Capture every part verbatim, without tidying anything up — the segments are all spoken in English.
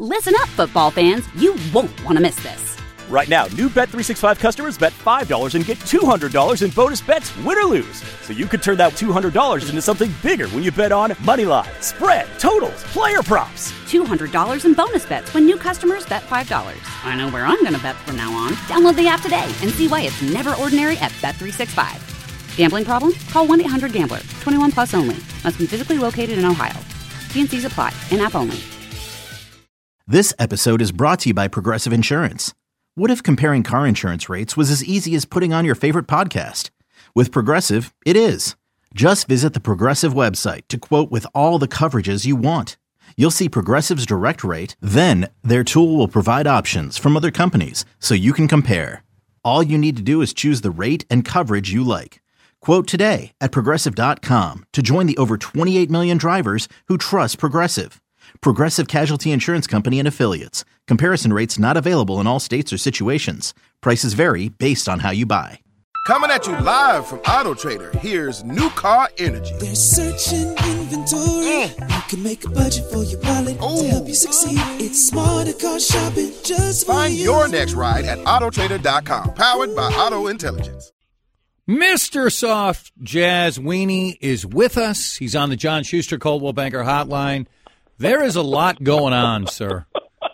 Listen up, football fans. You won't want to miss this. Right now, new Bet three sixty-five customers bet five dollars and get two hundred dollars in bonus bets, win or lose. So you could turn that two hundred dollars into something bigger when you bet on money line, spread, totals, player props. two hundred dollars in bonus bets when new customers bet five dollars. I know where I'm going to bet from now on. Download the app today and see why it's never ordinary at Bet three sixty-five. Gambling problem? Call one eight hundred gambler. twenty-one plus only. Must be physically located in Ohio. T and C's apply. In-app only. This episode is brought to you by Progressive Insurance. What if comparing car insurance rates was as easy as putting on your favorite podcast? With Progressive, it is. Just visit the Progressive website to quote with all the coverages you want. You'll see Progressive's direct rate, then their tool will provide options from other companies so you can compare. All you need to do is choose the rate and coverage you like. Quote today at Progressive dot com to join the over twenty-eight million drivers who trust Progressive. Progressive Casualty Insurance Company and Affiliates. Comparison rates not available in all states or situations. Prices vary based on how you buy. Coming at you live from Auto Trader, here's New Car Energy. They're searching inventory. Mm. You can make a budget for your wallet Ooh. to help you succeed. It's smarter car shopping just for Find you. your next ride at Auto Trader dot com. Powered by Auto Intelligence. Mister Soft Jazz Weenie is with us. He's on the John Schuster Coldwell Banker Hotline. There is a lot going on, sir.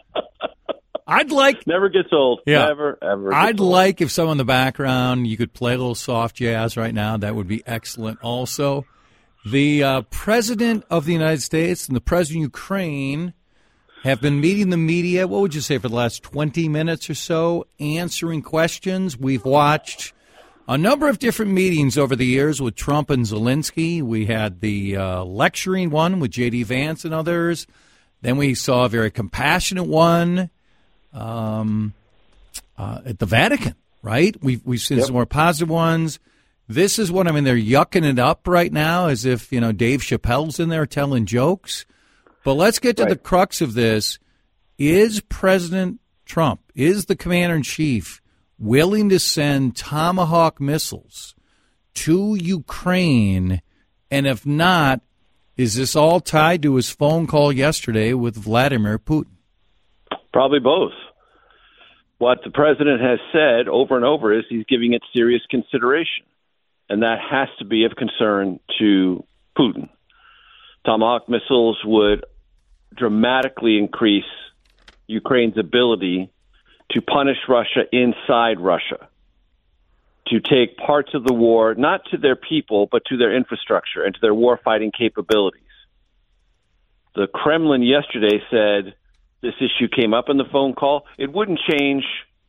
I'd like... Never gets old. Yeah. Never, ever gets I'd old. like if someone in the background, you could play a little soft jazz right now. That would be excellent also. The uh, President of the United States and the President of Ukraine have been meeting the media, what would you say, for the last twenty minutes or so, answering questions. We've watched a number of different meetings over the years with Trump and Zelensky. We had the uh, lecturing one with J D. Vance and others. Then we saw a very compassionate one um, uh, at the Vatican, right? We've, we've seen yep. some more positive ones. This is what, I mean, they're yucking it up right now as if, you know, Dave Chappelle's in there telling jokes. But let's get to right. the crux of this. Is President Trump, is the commander-in-chief willing to send Tomahawk missiles to Ukraine? And if not, is this all tied to his phone call yesterday with Vladimir Putin? Probably both. What the president has said over and over is he's giving it serious consideration, and that has to be of concern to Putin. Tomahawk missiles would dramatically increase Ukraine's ability to punish Russia inside Russia, to take parts of the war, not to their people, but to their infrastructure and to their war-fighting capabilities. The Kremlin yesterday said this issue came up in the phone call. It wouldn't change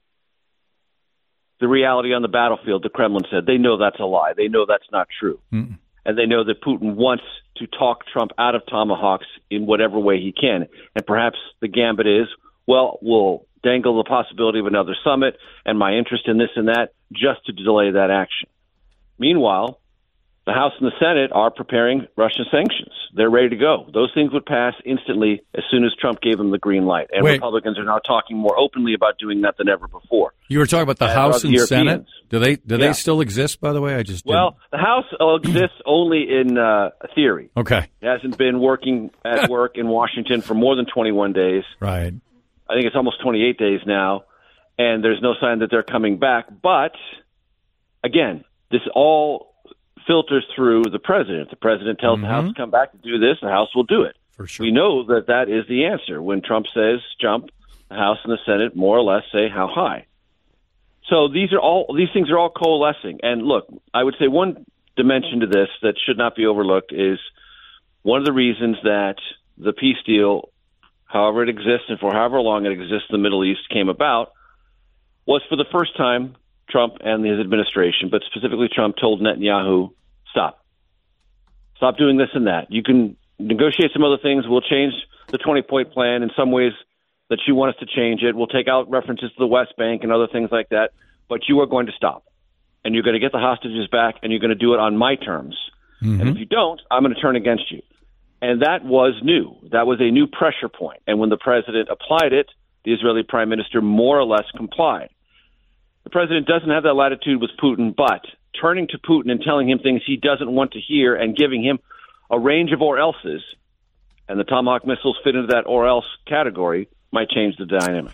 the reality on the battlefield, the Kremlin said. They know that's a lie. They know that's not true. Mm. And they know that Putin wants to talk Trump out of Tomahawks in whatever way he can. And perhaps the gambit is, well, we'll dangle the possibility of another summit and my interest in this and that just to delay that action. Meanwhile, the House and the Senate are preparing Russian sanctions. They're ready to go. Those things would pass instantly as soon as Trump gave them the green light. And Wait. Republicans are now talking more openly about doing that than ever before. You were talking about the As House and Europeans. Senate? Do they do yeah. they still exist, by the way? I just Well, didn't. the House exists only in uh, theory. Okay. It hasn't been working at work in Washington for more than twenty-one days. Right. I think it's almost twenty-eight days now, and there's no sign that they're coming back. But, again, this all filters through the president. The president tells mm-hmm. the House to come back to do this, the House will do it. For sure. We know that that is the answer. When Trump says jump, the House and the Senate more or less say how high. So these are all these things are all coalescing. And look, I would say one dimension to this that should not be overlooked is one of the reasons that the peace deal, however it exists and for however long it exists in the Middle East, came about was for the first time Trump and his administration, but specifically Trump, told Netanyahu, stop. Stop doing this and that. You can negotiate some other things. We'll change the twenty-point plan in some ways that you want us to change it. We'll take out references to the West Bank and other things like that, but you are going to stop. And you're going to get the hostages back, and you're going to do it on my terms. Mm-hmm. And if you don't, I'm going to turn against you. And that was new. That was a new pressure point. And when the president applied it, the Israeli prime minister more or less complied. The president doesn't have that latitude with Putin, but turning to Putin and telling him things he doesn't want to hear and giving him a range of or else's, and the Tomahawk missiles fit into that or else category, might change the dynamic.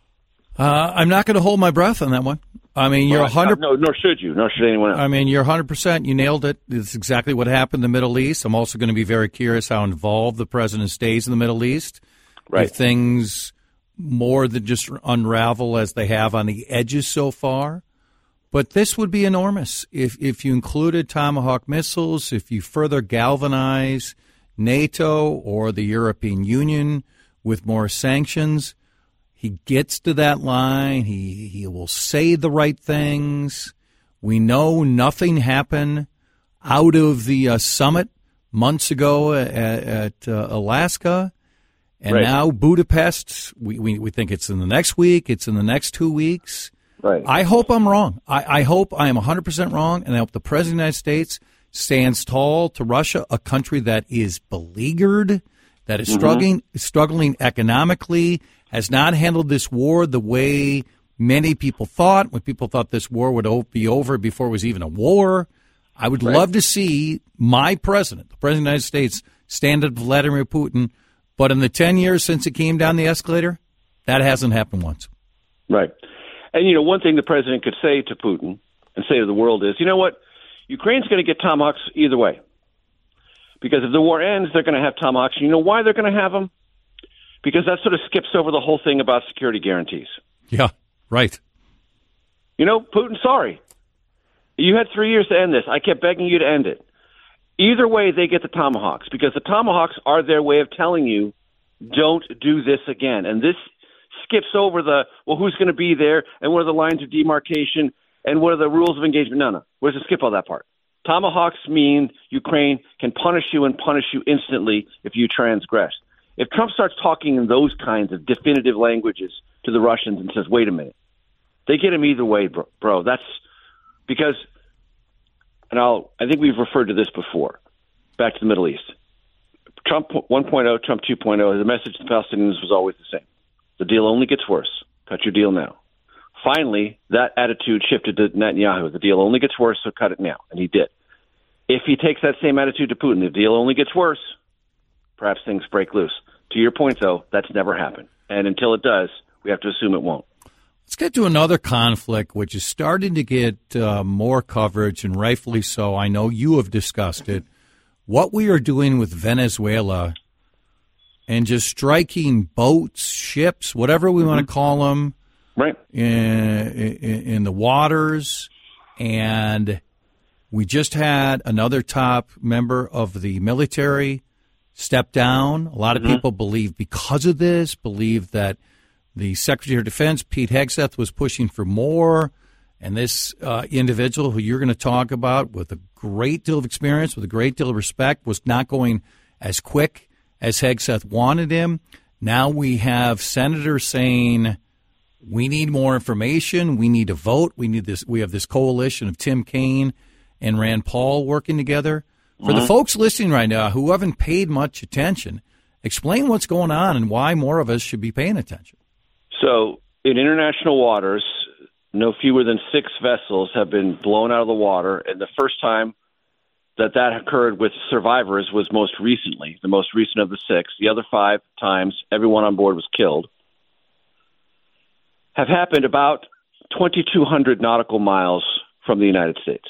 Uh, I'm not going to hold my breath on that one. I mean, you're well, one hundred. No, nor should you. Nor should anyone else. I mean, you're one hundred percent. You nailed it. It's exactly what happened in the Middle East. I'm also going to be very curious how involved the president stays in the Middle East. Right. If things more than just unravel as they have on the edges so far. But this would be enormous if if you included Tomahawk missiles, if you further galvanize NATO or the European Union with more sanctions. He gets to that line. He he will say the right things. We know nothing happened out of the uh, summit months ago at, at uh, Alaska. And right. now Budapest, we, we, we think it's in the next week. It's in the next two weeks. Right. I hope I'm wrong. I, I hope I am one hundred percent wrong, and I hope the President of the United States stands tall to Russia, a country that is beleaguered, that is mm-hmm. struggling, struggling economically, has not handled this war the way many people thought, when people thought this war would be over before it was even a war. I would right. love to see my president, the President of the United States, stand up to Vladimir Putin, but in the ten years since it came down the escalator, that hasn't happened once. Right. And, you know, one thing the president could say to Putin and say to the world is, you know what, Ukraine's going to get Tomahawks either way. Because if the war ends, they're going to have Tomahawks. You know why they're going to have them? Because that sort of skips over the whole thing about security guarantees. Yeah, right. You know, Putin, sorry. You had three years to end this. I kept begging you to end it. Either way, they get the Tomahawks, because the Tomahawks are their way of telling you, don't do this again. And this skips over the, well, who's going to be there, and what are the lines of demarcation, and what are the rules of engagement. No, no. We're going to skip all that part. Tomahawks mean Ukraine can punish you and punish you instantly if you transgress. If Trump starts talking in those kinds of definitive languages to the Russians and says, wait a minute, they get him either way, bro. bro. That's because, and I'll, I think we've referred to this before, back to the Middle East. Trump one point oh, Trump two point oh, the message to the Palestinians was always the same. The deal only gets worse. Cut your deal now. Finally, that attitude shifted to Netanyahu. The deal only gets worse, so cut it now. And he did. If he takes that same attitude to Putin, the deal only gets worse, perhaps things break loose. To your point, though, that's never happened. And until it does, we have to assume it won't. Let's get to another conflict, which is starting to get uh, more coverage, and rightfully so. I know you have discussed it. What we are doing with Venezuela and just striking boats, ships, whatever we mm-hmm. want to call them, right, in, in, in the waters. And we just had another top member of the military step down. A lot of mm-hmm. people believe because of this, believe that the Secretary of Defense, Pete Hegseth, was pushing for more. And this uh, individual who you're going to talk about with a great deal of experience, with a great deal of respect, was not going as quick as Hegseth wanted him. Now we have senators saying, we need more information. We need to vote. We need this. We have this coalition of Tim Kaine and Rand Paul working together. For the folks listening right now who haven't paid much attention, explain what's going on and why more of us should be paying attention. So in international waters, no fewer than six vessels have been blown out of the water. And the first time that that occurred with survivors was most recently, the most recent of the six. The other five times, everyone on board was killed, have happened about twenty-two hundred nautical miles from the United States.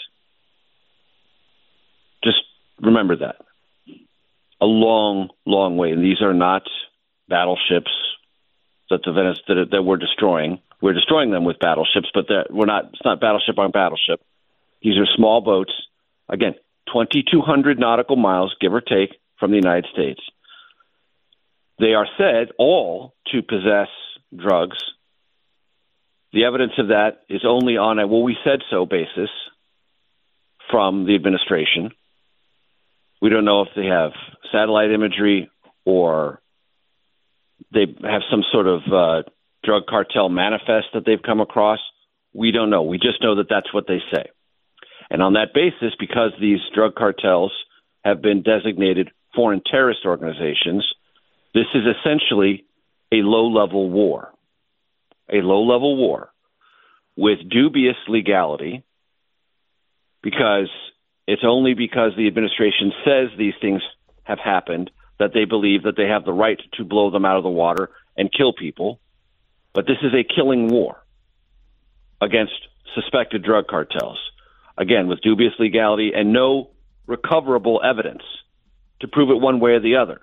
Just remember that. A long, long way. And these are not battleships that the Venice that, that we're destroying. We're destroying them with battleships, but we're not. It's not battleship on battleship. These are small boats. Again, twenty-two hundred nautical miles, give or take, from the United States. They are said all to possess drugs. The evidence of that is only on a well, we said so basis from the administration. We don't know if they have satellite imagery or they have some sort of uh, drug cartel manifest that they've come across. We don't know. We just know that that's what they say. And on that basis, because these drug cartels have been designated foreign terrorist organizations, this is essentially a low-level war. A low-level war with dubious legality, because it's only because the administration says these things have happened that they believe that they have the right to blow them out of the water and kill people, but this is a killing war against suspected drug cartels, again, with dubious legality and no recoverable evidence to prove it one way or the other.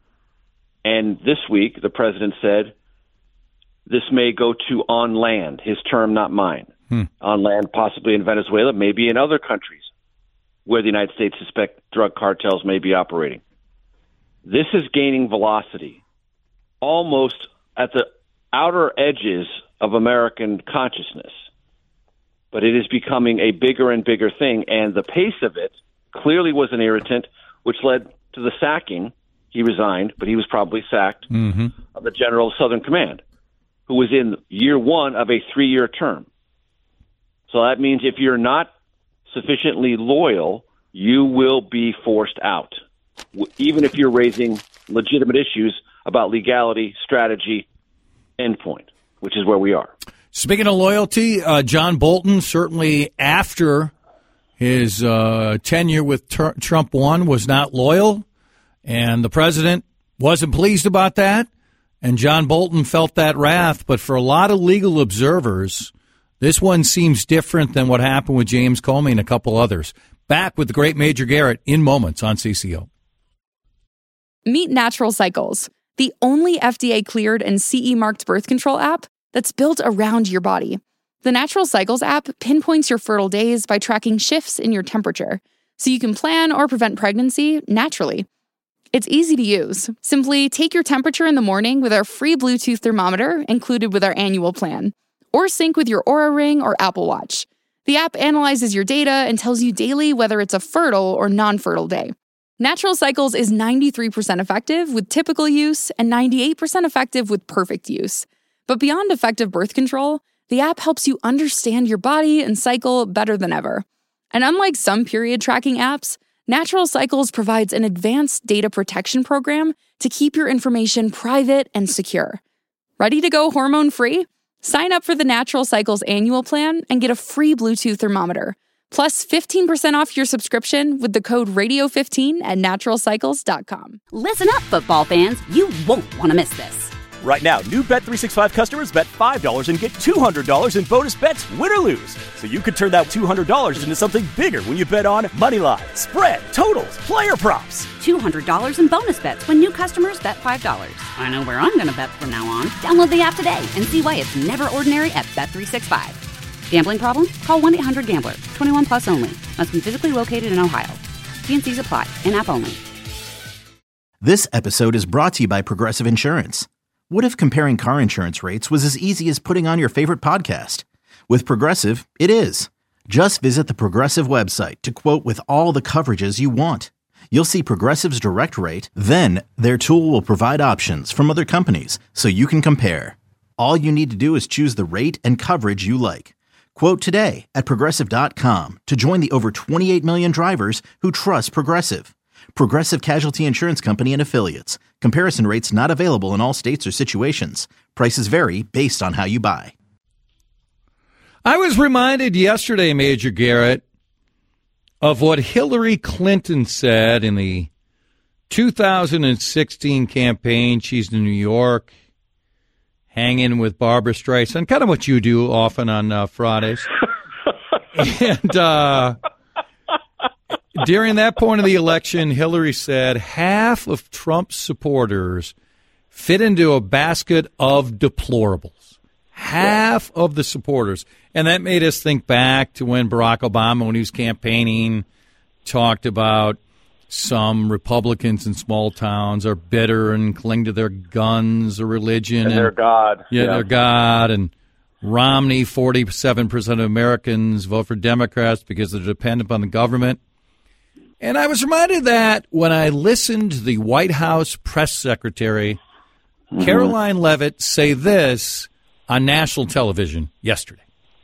And this week, the president said, this may go to on land, his term, not mine. Hmm. On land, possibly in Venezuela, maybe in other countries where the United States suspect drug cartels may be operating. This is gaining velocity almost at the outer edges of American consciousness. But it is becoming a bigger and bigger thing, and the pace of it clearly was an irritant, which led to the sacking. He resigned, but he was probably sacked, mm-hmm. of the general of Southern Command, who was in year one of a three-year term. So that means if you're not sufficiently loyal, you will be forced out, even if you're raising legitimate issues about legality, strategy, endpoint, which is where we are. Speaking of loyalty, uh, John Bolton, certainly after his uh, tenure with ter- Trump one, was not loyal, and the president wasn't pleased about that, and John Bolton felt that wrath. But for a lot of legal observers, this one seems different than what happened with James Comey and a couple others. Back with the great Major Garrett in moments on C C O. Meet Natural Cycles, the only F D A-cleared and C E-marked birth control app that's built around your body. The Natural Cycles app pinpoints your fertile days by tracking shifts in your temperature, so you can plan or prevent pregnancy naturally. It's easy to use. Simply take your temperature in the morning with our free Bluetooth thermometer included with our annual plan, or sync with your Oura Ring or Apple Watch. The app analyzes your data and tells you daily whether it's a fertile or non-fertile day. Natural Cycles is ninety-three percent effective with typical use and ninety-eight percent effective with perfect use. But beyond effective birth control, the app helps you understand your body and cycle better than ever. And unlike some period tracking apps, Natural Cycles provides an advanced data protection program to keep your information private and secure. Ready to go hormone-free? Sign up for the Natural Cycles annual plan and get a free Bluetooth thermometer, plus fifteen percent off your subscription with the code radio fifteen at natural cycles dot com. Listen up, football fans. You won't want to miss this. Right now, new Bet three sixty-five customers bet five dollars and get two hundred dollars in bonus bets, win or lose. So you could turn that two hundred dollars into something bigger when you bet on money line, spread, totals, player props. two hundred dollars in bonus bets when new customers bet five dollars. I know where I'm going to bet from now on. Download the app today and see why it's never ordinary at Bet three sixty-five. Gambling problem? Call one eight hundred gambler. twenty-one plus only. Must be physically located in Ohio. T and C's apply. In-app only. This episode is brought to you by Progressive Insurance. What if comparing car insurance rates was as easy as putting on your favorite podcast? With Progressive, it is. Just visit the Progressive website to quote with all the coverages you want. You'll see Progressive's direct rate, then their tool will provide options from other companies so you can compare. All you need to do is choose the rate and coverage you like. Quote today at Progressive dot com to join the over twenty-eight million drivers who trust Progressive. Progressive Casualty Insurance Company and Affiliates. Comparison rates not available in all states or situations. Prices vary based on how you buy. I was reminded yesterday, Major Garrett, of what Hillary Clinton said in the two thousand sixteen campaign. She's in New York, hanging with Barbara Streisand, kind of what you do often on uh, Fridays. and uh, during that point of the election, Hillary said half of Trump's supporters fit into a basket of deplorables. Half of the supporters. And that made us think back to when Barack Obama, when he was campaigning, talked about some Republicans in small towns are bitter and cling to their guns or religion. And, and their God. Yeah, yeah, their God. And Romney, forty-seven percent of Americans vote for Democrats because they're dependent on the government. And I was reminded of that when I listened to the White House press secretary, mm-hmm. Caroline Leavitt, say this on national television yesterday.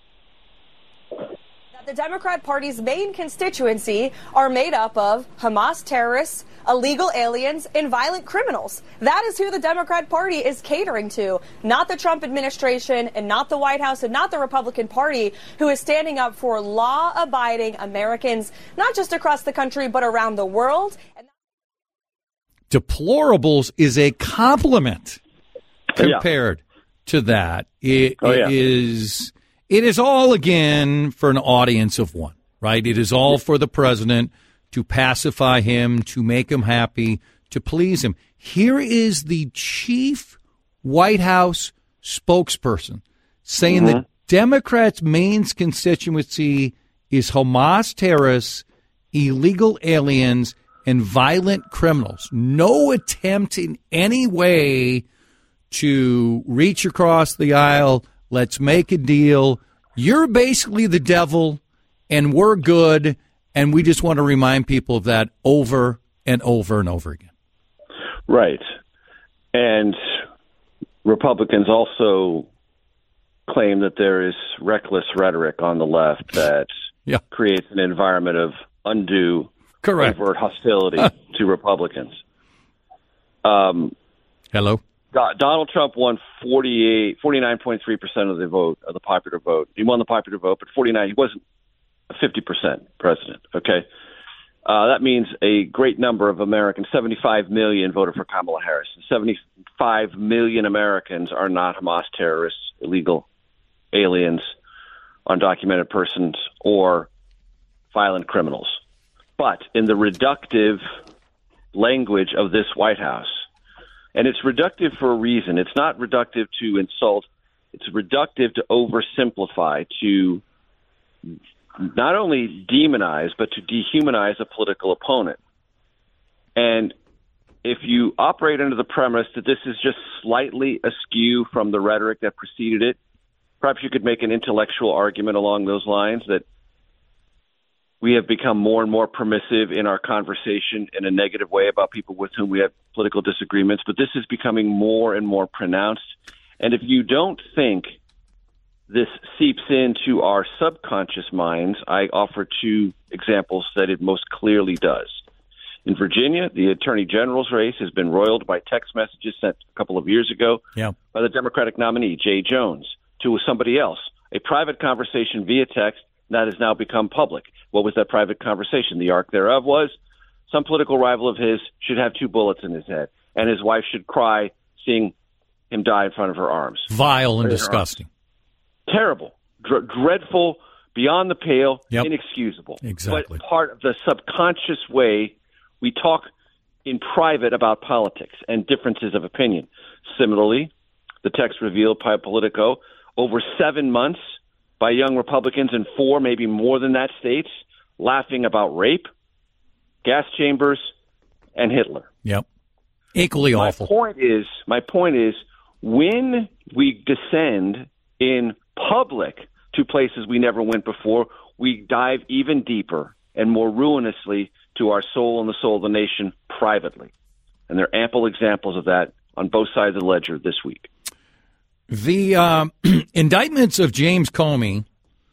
The Democrat Party's main constituency are made up of Hamas terrorists, illegal aliens, and violent criminals. That is who the Democrat Party is catering to, not the Trump administration and not the White House and not the Republican Party, who is standing up for law-abiding Americans, not just across the country, but around the world. Deplorables is a compliment. compared yeah. to that. It, oh, yeah. it is it is all, again, for an audience of one, right? It is all for the president to pacify him, to make him happy, to please him. Here is the chief White House spokesperson saying mm-hmm. that Democrats' main constituency is Hamas terrorists, illegal aliens, and violent criminals. No attempt in any way to reach across the aisle. Let's make a deal. You're basically the devil, and we're good, and we just want to remind people of that over and over and over again. Right. And Republicans also claim that there is reckless rhetoric on the left that yeah. creates an environment of undue Correct. overt hostility to Republicans. Um, Hello? Donald Trump won forty-eight, forty-nine point three percent of the vote, of the popular vote. He won the popular vote, but forty-nine, he wasn't a fifty percent president, okay? Uh, that means a great number of Americans, seventy-five million, voted for Kamala Harris. seventy-five million Americans are not Hamas terrorists, illegal aliens, undocumented persons, or violent criminals. But in the reductive language of this White House, and it's reductive for a reason. It's not reductive to insult. It's reductive to oversimplify, to not only demonize, but to dehumanize a political opponent. And if you operate under the premise that this is just slightly askew from the rhetoric that preceded it, perhaps you could make an intellectual argument along those lines that we have become more and more permissive in our conversation in a negative way about people with whom we have political disagreements, but this is becoming more and more pronounced. And if you don't think this seeps into our subconscious minds, I offer two examples that it most clearly does. In Virginia, the Attorney General's race has been roiled by text messages sent a couple of years ago yeah. by the Democratic nominee, Jay Jones, to somebody else. A private conversation via text that has now become public. What was that private conversation? The arc thereof was some political rival of his should have two bullets in his head, and his wife should cry seeing him die in front of her arms. Vile and disgusting. Terrible, Dr- dreadful, beyond the pale, yep. inexcusable. Exactly. But part of the subconscious way we talk in private about politics and differences of opinion. Similarly, the text revealed by Politico, over seven months by young Republicans in four, maybe more than that, states, laughing about rape, gas chambers, and Hitler. Yep. Equally my awful. Point is, my point is, when we descend in public to places we never went before, we dive even deeper and more ruinously to our soul and the soul of the nation privately. And there are ample examples of that on both sides of the ledger this week. The uh, indictments of James Comey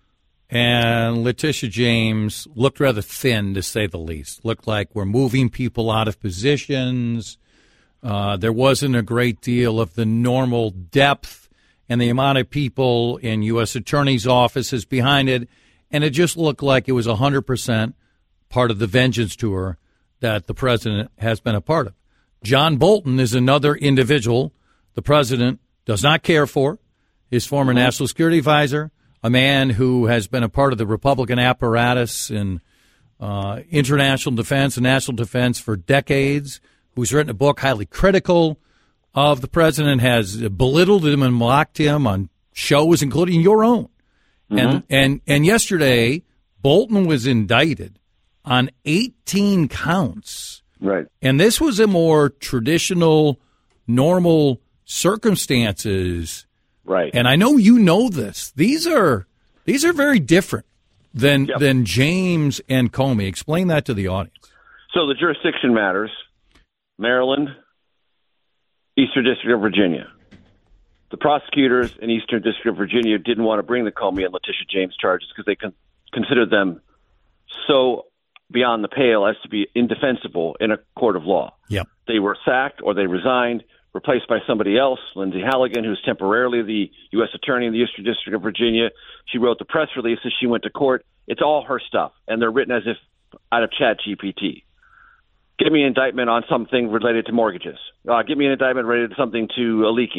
and Letitia James looked rather thin, to say the least. Looked like we're moving people out of positions. Uh, there wasn't a great deal of the normal depth and the amount of people in U S attorneys' offices behind it. And it just looked like it was one hundred percent part of the vengeance tour that the president has been a part of. John Bolton is another individual the president does not care for, his former national security advisor, a man who has been a part of the Republican apparatus in uh, international defense and national defense for decades, who's written a book highly critical of the president, has belittled him and mocked him on shows, including your own. Mm-hmm. And, and, and yesterday, Bolton was indicted on eighteen counts. Right. And this was a more traditional, normal circumstances. Right. And I know you know this. These are these are very different than yep. than James and Comey. Explain that to the audience. So the jurisdiction matters. Maryland, Eastern District of Virginia. The prosecutors in Eastern District of Virginia didn't want to bring the Comey and Letitia James charges because they con- considered them so beyond the pale as to be indefensible in a court of law. Yep. They were sacked or they resigned, replaced by somebody else, Lindsay Halligan, who's temporarily the U S attorney in the Eastern District of Virginia. She wrote the press releases. She went to court. It's all her stuff, and they're written as if out of Chat G P T. Give me an indictment on something related to mortgages. Uh, give me an indictment related to something to uh, leaking.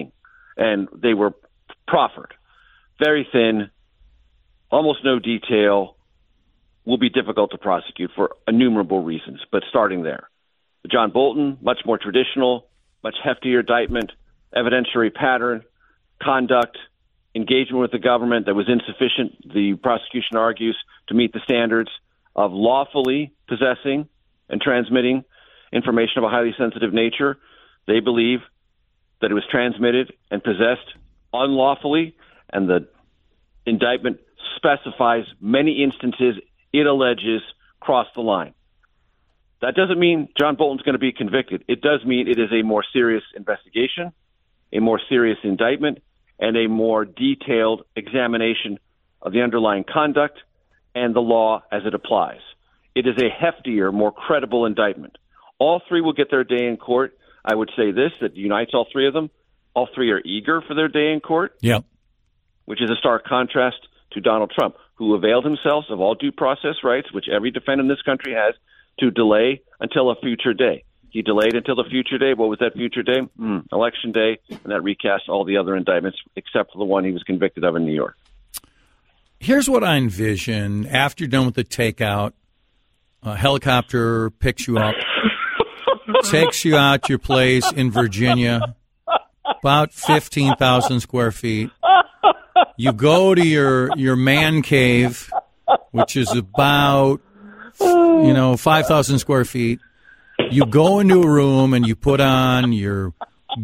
and they were proffered. Very thin, almost no detail, will be difficult to prosecute for innumerable reasons, but starting there. John Bolton, much more traditional, much heftier indictment, evidentiary pattern, conduct, engagement with the government that was insufficient, the prosecution argues, to meet the standards of lawfully possessing and transmitting information of a highly sensitive nature. They believe that it was transmitted and possessed unlawfully, and the indictment specifies many instances it alleges crossed the line. That doesn't mean John Bolton's going to be convicted. It does mean it is a more serious investigation, a more serious indictment, and a more detailed examination of the underlying conduct and the law as it applies. It is a heftier, more credible indictment. All three will get their day in court. I would say this, that unites all three of them. All three are eager for their day in court, yep. which is a stark contrast to Donald Trump, who availed himself of all due process rights, which every defendant in this country has, to delay until a future day. He delayed until the future day. What was that future day? Mm, election day, and that recast all the other indictments except for the one he was convicted of in New York. Here's what I envision after you're done with the takeout. A helicopter picks you up, takes you out to your place in Virginia, about fifteen thousand square feet. You go to your, your man cave, which is about, you know, five thousand square feet. You go into a room and you put on your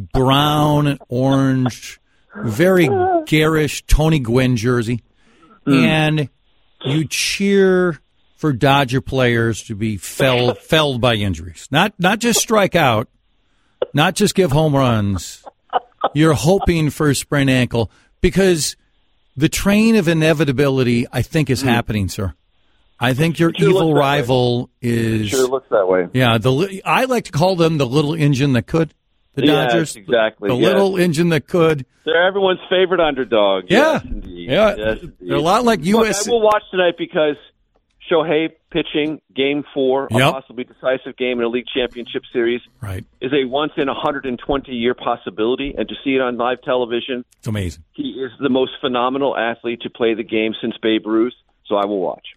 brown and orange, very garish Tony Gwynn jersey, mm. and you cheer for Dodger players to be felled, felled by injuries. Not not just strike out, not just give home runs. You're hoping for a sprained ankle because the train of inevitability, I think, is mm. happening, sir. I think your sure evil rival way. is... It sure looks that way. Yeah, the I like to call them the little engine that could. The Dodgers. Yes, exactly. The, the yes. little engine that could. They're everyone's favorite underdog. Yeah. Yes, indeed. Yeah. Yes, indeed. They're a lot like U S. Look, I will watch tonight because Shohei pitching game four, yep. a possibly decisive game in a league championship series, right. is a once-in-one hundred twenty-year possibility, and to see it on live television, it's amazing. He is the most phenomenal athlete to play the game since Babe Ruth, so I will watch.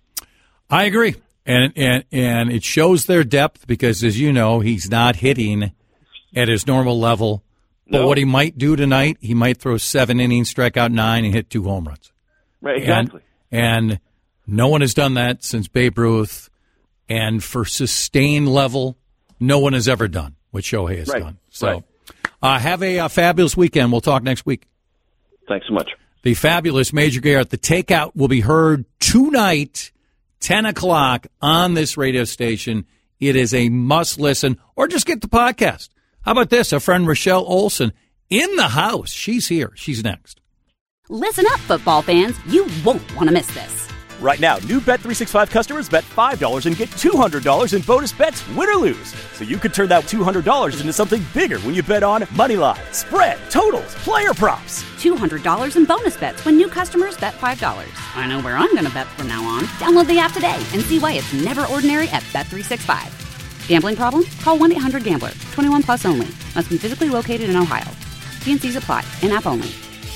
I agree. And, and and it shows their depth because, as you know, he's not hitting at his normal level. But no. what he might do tonight, he might throw seven innings, strike out nine, and hit two home runs. Right, exactly. And, and no one has done that since Babe Ruth. And for sustained level, no one has ever done what Shohei has right. done. So right. uh, have a, a fabulous weekend. We'll talk next week. Thanks so much. The fabulous Major Garrett. The Takeout will be heard tonight, ten o'clock on this radio station. It is a must listen, or just get the podcast. How about this? Our friend Rochelle Olson in the house. She's here. She's next. Listen up, football fans. You won't want to miss this. Right now, new Bet three sixty-five customers bet five dollars and get two hundred dollars in bonus bets, win or lose. So you could turn that two hundred dollars into something bigger when you bet on money line, spread, totals, player props. two hundred dollars in bonus bets when new customers bet five dollars. I know where I'm going to bet from now on. Download the app today and see why it's never ordinary at Bet three sixty-five. Gambling problem? Call one eight hundred gambler. twenty-one plus only. Must be physically located in Ohio. T and C's apply. In-app only.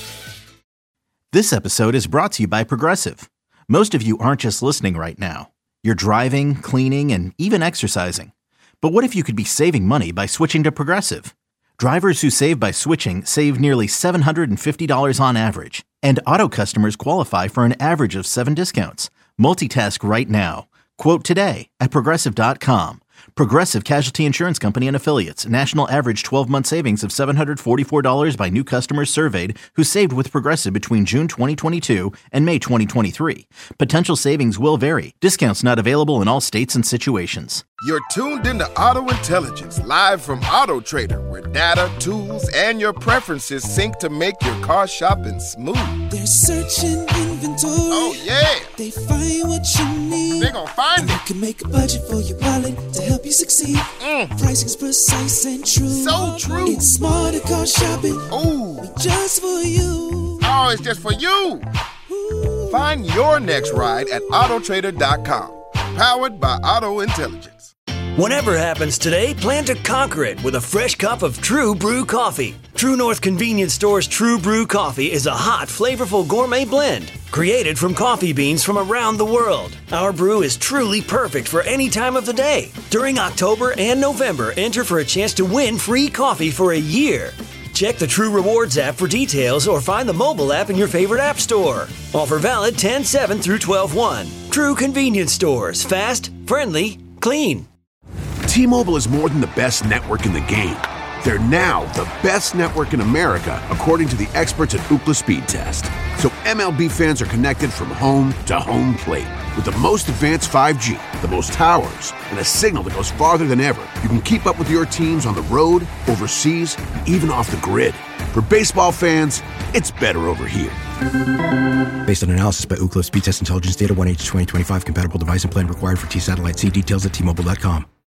This episode is brought to you by Progressive. Most of you aren't just listening right now. You're driving, cleaning, and even exercising. But what if you could be saving money by switching to Progressive? Drivers who save by switching save nearly seven hundred fifty dollars on average. And auto customers qualify for an average of seven discounts. Multitask right now. Quote today at Progressive dot com. Progressive Casualty Insurance Company and Affiliates. National average twelve-month savings of seven hundred forty-four dollars by new customers surveyed who saved with Progressive between June twenty twenty-two and May twenty twenty-three. Potential savings will vary. Discounts not available in all states and situations. You're tuned into Auto Intelligence, live from Auto Trader, where data, tools, and your preferences sync to make your car shopping smooth. They're searching inventory. Oh, yeah. They find what you need. They're gonna find and it. You can make a budget for your wallet to help you succeed. Mm. Pricing's precise and true. So true. It's smarter car shopping. Ooh. Just for you. Oh, it's just for you. Ooh. Find your next ride at Auto Trader dot com. Powered by Auto Intelligence. Whatever happens today, plan to conquer it with a fresh cup of True Brew coffee. True North Convenience Store's True Brew coffee is a hot, flavorful gourmet blend created from coffee beans from around the world. Our brew is truly perfect for any time of the day. During October and November, enter for a chance to win free coffee for a year. Check the True Rewards app for details or find the mobile app in your favorite app store. Offer valid ten seven through twelve one. True Convenience Stores. Fast, friendly, clean. T-Mobile is more than the best network in the game. They're now the best network in America, according to the experts at Ookla Speed Test. So M L B fans are connected from home to home plate. With the most advanced five G, the most towers, and a signal that goes farther than ever, you can keep up with your teams on the road, overseas, and even off the grid. For baseball fans, it's better over here. Based on analysis by Ookla Speed Test Intelligence Data, one H twenty twenty-five compatible device and plan required for T-Satellite. See details at T Mobile dot com.